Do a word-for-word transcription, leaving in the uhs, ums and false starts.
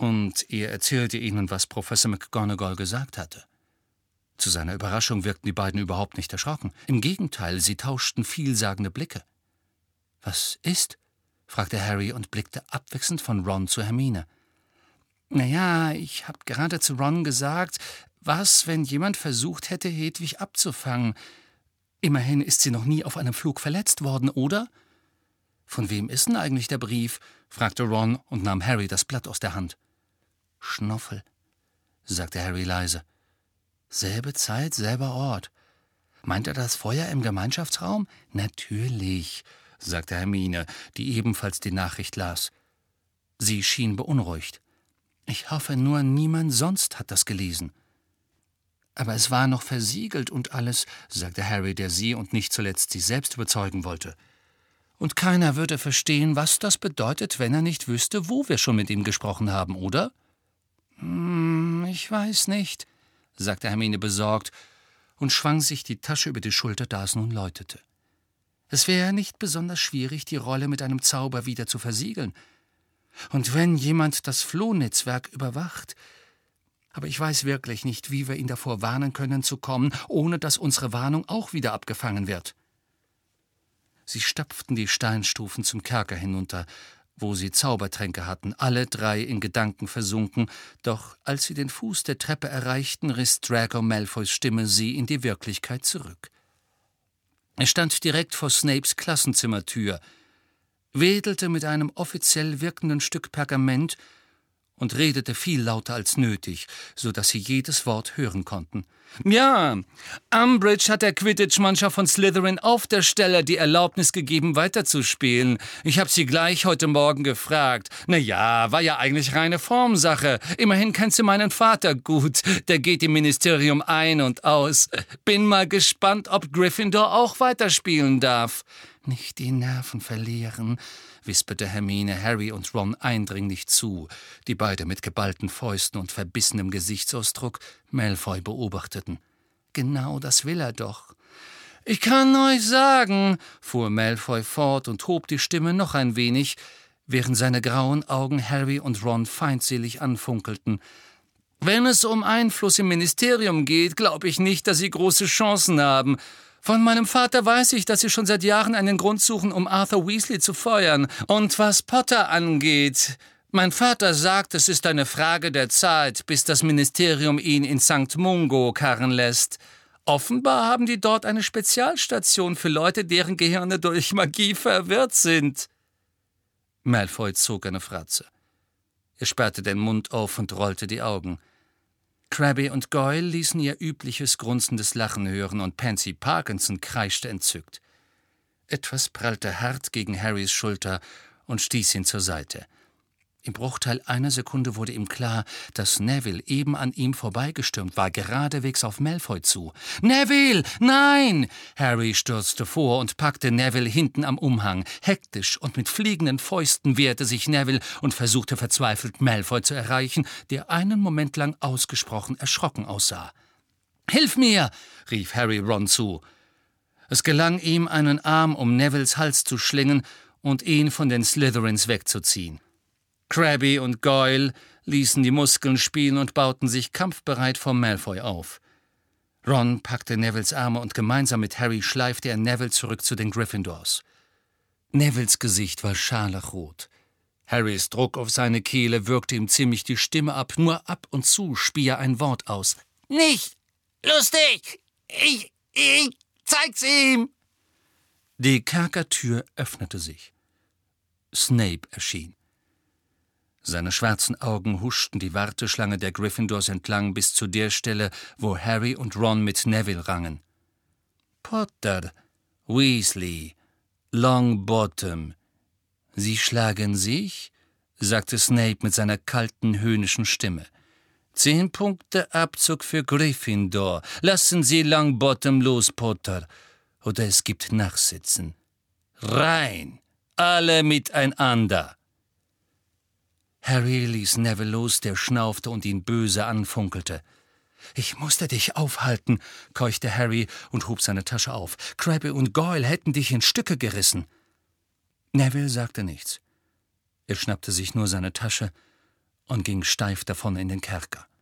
und er erzählte ihnen, was Professor McGonagall gesagt hatte. Zu seiner Überraschung wirkten die beiden überhaupt nicht erschrocken. Im Gegenteil, sie tauschten vielsagende Blicke. »Was ist?« fragte Harry und blickte abwechselnd von Ron zu Hermine. »Na ja, ich habe gerade zu Ron gesagt, was, wenn jemand versucht hätte, Hedwig abzufangen? Immerhin ist sie noch nie auf einem Flug verletzt worden, oder?« »Von wem ist denn eigentlich der Brief?« fragte Ron und nahm Harry das Blatt aus der Hand. »Schnoffel«, sagte Harry leise. »Selbe Zeit, selber Ort. Meint er das Feuer im Gemeinschaftsraum?« »Natürlich«, sagte Hermine, die ebenfalls die Nachricht las. Sie schien beunruhigt. »Ich hoffe nur, niemand sonst hat das gelesen.« »Aber es war noch versiegelt und alles«, sagte Harry, der sie und nicht zuletzt sich selbst überzeugen wollte. »Und keiner würde verstehen, was das bedeutet, wenn er nicht wüsste, wo wir schon mit ihm gesprochen haben, oder?« »Hm, ich weiß nicht«, sagte Hermine besorgt und schwang sich die Tasche über die Schulter, da es nun läutete. Es wäre nicht besonders schwierig, die Rolle mit einem Zauber wieder zu versiegeln. Und wenn jemand das Flohnetzwerk überwacht. Aber ich weiß wirklich nicht, wie wir ihn davor warnen können zu kommen, ohne dass unsere Warnung auch wieder abgefangen wird. Sie stapften die Steinstufen zum Kerker hinunter, wo sie Zaubertränke hatten, alle drei in Gedanken versunken, doch als sie den Fuß der Treppe erreichten, riss Draco Malfoys Stimme sie in die Wirklichkeit zurück. Er stand direkt vor Snapes Klassenzimmertür, wedelte mit einem offiziell wirkenden Stück Pergament und redete viel lauter als nötig, so dass sie jedes Wort hören konnten. »Ja, Umbridge hat der Quidditch-Mannschaft von Slytherin auf der Stelle die Erlaubnis gegeben, weiterzuspielen. Ich habe sie gleich heute Morgen gefragt. Na ja, war ja eigentlich reine Formsache. Immerhin kennt sie meinen Vater gut. Der geht im Ministerium ein und aus. Bin mal gespannt, ob Gryffindor auch weiterspielen darf.« »Nicht die Nerven verlieren«, wisperte Hermine Harry und Ron eindringlich zu, die beide mit geballten Fäusten und verbissenem Gesichtsausdruck Malfoy beobachteten. »Genau das will er doch.« »Ich kann euch sagen«, fuhr Malfoy fort und hob die Stimme noch ein wenig, während seine grauen Augen Harry und Ron feindselig anfunkelten, »wenn es um Einfluss im Ministerium geht, glaube ich nicht, dass sie große Chancen haben. Von meinem Vater weiß ich, dass sie schon seit Jahren einen Grund suchen, um Arthur Weasley zu feuern. Und was Potter angeht, mein Vater sagt, es ist eine Frage der Zeit, bis das Ministerium ihn in Sankt Mungo karren lässt. Offenbar haben die dort eine Spezialstation für Leute, deren Gehirne durch Magie verwirrt sind.« Malfoy zog eine Fratze. Er sperrte den Mund auf und rollte die Augen. Crabbe und Goyle ließen ihr übliches grunzendes Lachen hören und Pansy Parkinson kreischte entzückt. Etwas prallte hart gegen Harrys Schulter und stieß ihn zur Seite. Im Bruchteil einer Sekunde wurde ihm klar, dass Neville eben an ihm vorbeigestürmt war, geradewegs auf Malfoy zu. »Neville, nein!« Harry stürzte vor und packte Neville hinten am Umhang. Hektisch und mit fliegenden Fäusten wehrte sich Neville und versuchte verzweifelt, Malfoy zu erreichen, der einen Moment lang ausgesprochen erschrocken aussah. »Hilf mir!« rief Harry Ron zu. Es gelang ihm, einen Arm um Nevilles Hals zu schlingen und ihn von den Slytherins wegzuziehen. Crabbe und Goyle ließen die Muskeln spielen und bauten sich kampfbereit vor Malfoy auf. Ron packte Nevilles Arme und gemeinsam mit Harry schleifte er Neville zurück zu den Gryffindors. Nevilles Gesicht war scharlachrot. Harrys Druck auf seine Kehle würgte ihm ziemlich die Stimme ab, nur ab und zu spie er ein Wort aus. »Nicht lustig! Ich, ich zeig's ihm!« Die Kerkertür öffnete sich. Snape erschien. Seine schwarzen Augen huschten die Warteschlange der Gryffindors entlang bis zu der Stelle, wo Harry und Ron mit Neville rangen. »Potter, Weasley, Longbottom. Sie schlagen sich?« sagte Snape mit seiner kalten, höhnischen Stimme. »Zehn Punkte Abzug für Gryffindor. Lassen Sie Longbottom los, Potter, oder es gibt Nachsitzen. Rein! Alle miteinander!« Harry ließ Neville los, der schnaufte und ihn böse anfunkelte. »Ich musste dich aufhalten«, keuchte Harry und hob seine Tasche auf. »Crabbe und Goyle hätten dich in Stücke gerissen.« Neville sagte nichts. Er schnappte sich nur seine Tasche und ging steif davon in den Kerker.